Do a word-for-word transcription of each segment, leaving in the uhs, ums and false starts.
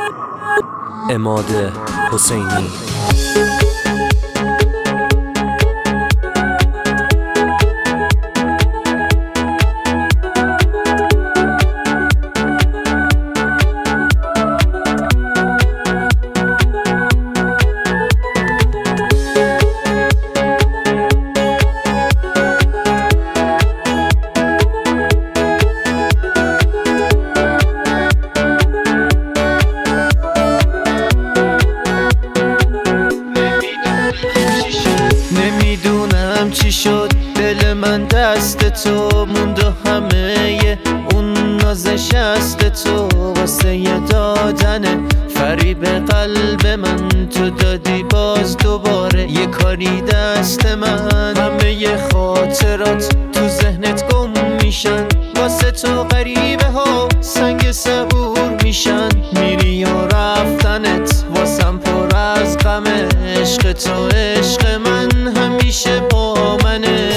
عماد حسینی. نمیدونم چی شد دل من دست تو موند و همه اون نازش است تو واسه دادن فریب قلب من تو دادی باز دوباره یه کاری دست من همه خاطرات تو ذهنت گم میشن واسه تو غریبه ها سنگ صبور میشن میری و رفتنت واسم پر از غم عشق تو عشق من همیشه با منه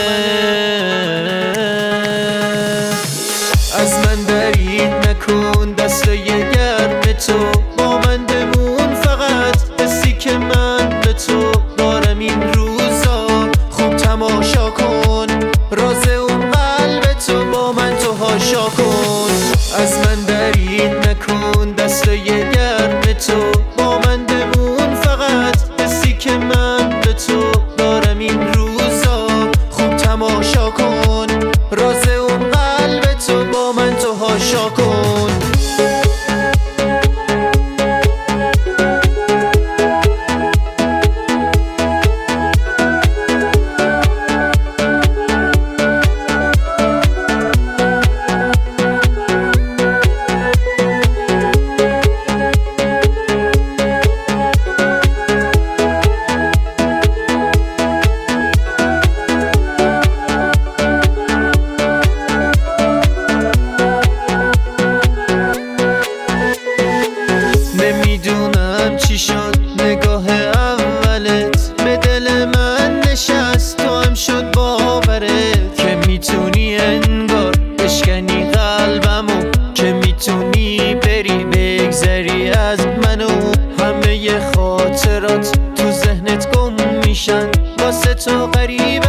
از من درید نکن دستای گرم تو با من بمون فقط حسی که من به تو دارم این روزا خوب تماشا کن راز اون قلب تو با من تو هاشا کن از من درید نکن دستای گرم تو با من بمون فقط حسی که من به تو دارم این روزا خوب تماشا کن راز اون قلب تو با من تو هاشا کن نمیدونم چی شد نگاه اولت به دل من نشست تو هم شد باورت که میتونی انگار بشکنی قلبمو که میتونی بری بگذری از منو همه خاطرات تو ذهنت گم میشن واسه تو غریب